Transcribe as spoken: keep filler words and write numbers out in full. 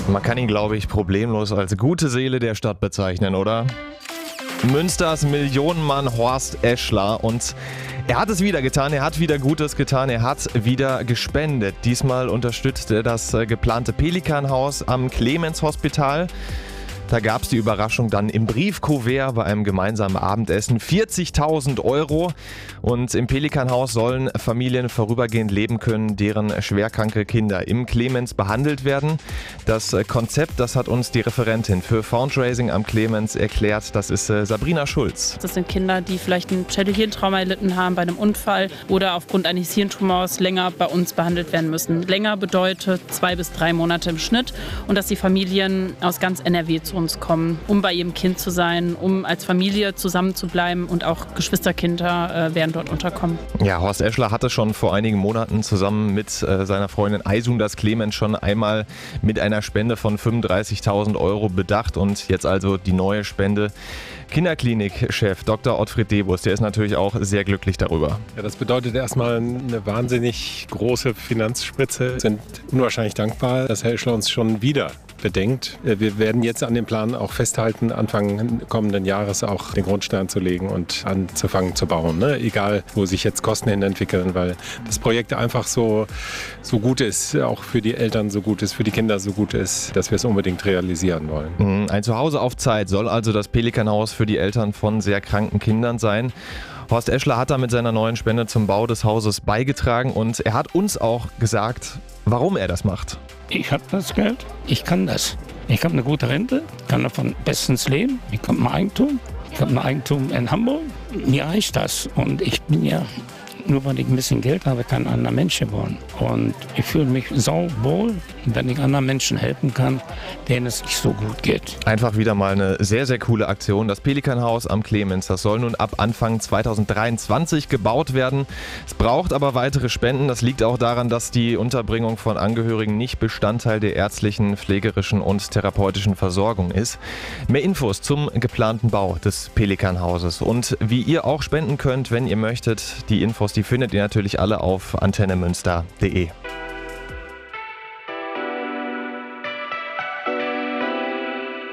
Man kann ihn, glaube ich, problemlos als gute Seele der Stadt bezeichnen, oder? Münsters Millionenmann Horst Eschler, und er hat es wieder getan, er hat wieder Gutes getan, er hat wieder gespendet. Diesmal unterstützt er das geplante Pelikanhaus am Clemens-Hospital. Da gab es die Überraschung dann im Briefkuvert bei einem gemeinsamen Abendessen. vierzigtausend Euro. Und im Pelikanhaus sollen Familien vorübergehend leben können, deren schwerkranke Kinder im Clemens behandelt werden. Das Konzept, das hat uns die Referentin für Fundraising am Clemens erklärt. Das ist Sabrina Schulz. Das sind Kinder, die vielleicht ein Schädelhirntrauma erlitten haben bei einem Unfall oder aufgrund eines Hirntumors länger bei uns behandelt werden müssen. Länger bedeutet zwei bis drei Monate im Schnitt, und dass die Familien aus ganz N R W zu uns kommen, um bei ihrem Kind zu sein, um als Familie zusammen zu bleiben, und auch Geschwisterkinder äh, werden dort unterkommen. Ja, Horst Eschler hatte schon vor einigen Monaten zusammen mit äh, seiner Freundin Aysun das Clemens schon einmal mit einer Spende von fünfunddreißigtausend Euro bedacht, und jetzt also die neue Spende. Kinderklinik-Chef Doktor Ottfried Debus, der ist natürlich auch sehr glücklich darüber. Ja, das bedeutet erstmal eine wahnsinnig große Finanzspritze. Wir sind unwahrscheinlich dankbar, dass Herr Eschler uns schon wieder bedenkt. Wir werden jetzt an dem Plan auch festhalten, Anfang kommenden Jahres auch den Grundstein zu legen und anzufangen zu bauen. Ne? Egal, wo sich jetzt Kosten hin entwickeln, weil das Projekt einfach so, so gut ist, auch für die Eltern so gut ist, für die Kinder so gut ist, dass wir es unbedingt realisieren wollen. Ein Zuhause auf Zeit soll also das Pelikanhaus für die Eltern von sehr kranken Kindern sein. Horst Eschler hat da mit seiner neuen Spende zum Bau des Hauses beigetragen, und er hat uns auch gesagt, warum er das macht. Ich habe das Geld, ich kann das. Ich habe eine gute Rente, kann davon bestens leben. Ich habe ein Eigentum, ich habe ein Eigentum in Hamburg. Mir reicht das, und ich bin ja, nur weil ich ein bisschen Geld habe, kein anderer Mensch geworden. Und ich fühle mich sauwohl, wenn ich anderen Menschen helfen kann, denen es nicht so gut geht. Einfach wieder mal eine sehr, sehr coole Aktion. Das Pelikanhaus am Clemens, das soll nun ab Anfang zweitausenddreiundzwanzig gebaut werden. Es braucht aber weitere Spenden. Das liegt auch daran, dass die Unterbringung von Angehörigen nicht Bestandteil der ärztlichen, pflegerischen und therapeutischen Versorgung ist. Mehr Infos zum geplanten Bau des Pelikanhauses und wie ihr auch spenden könnt, wenn ihr möchtet. Die Infos, die findet ihr natürlich alle auf antenne münster punkt de.